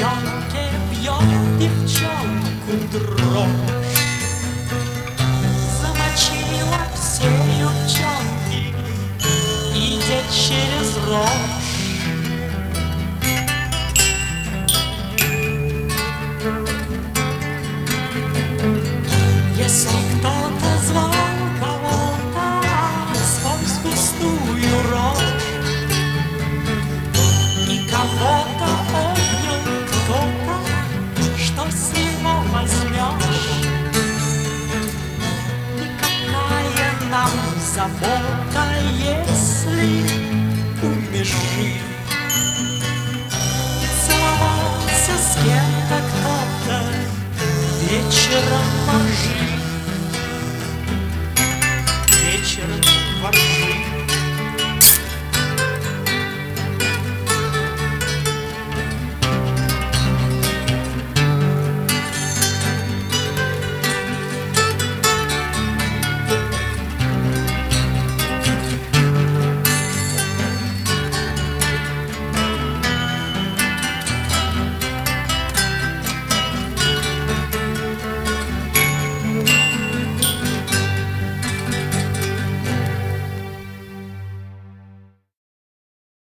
девчонке бьет девчонку дрожь. Замочила все девчонки, идя через рожь. Если кто-то звал кого-то сквозь густую рожь, и кого-то обнял кто-то, что с него возьмешь? Никакая нам забота, если убежишь. Целовался с кем-то кто-то вечером, может.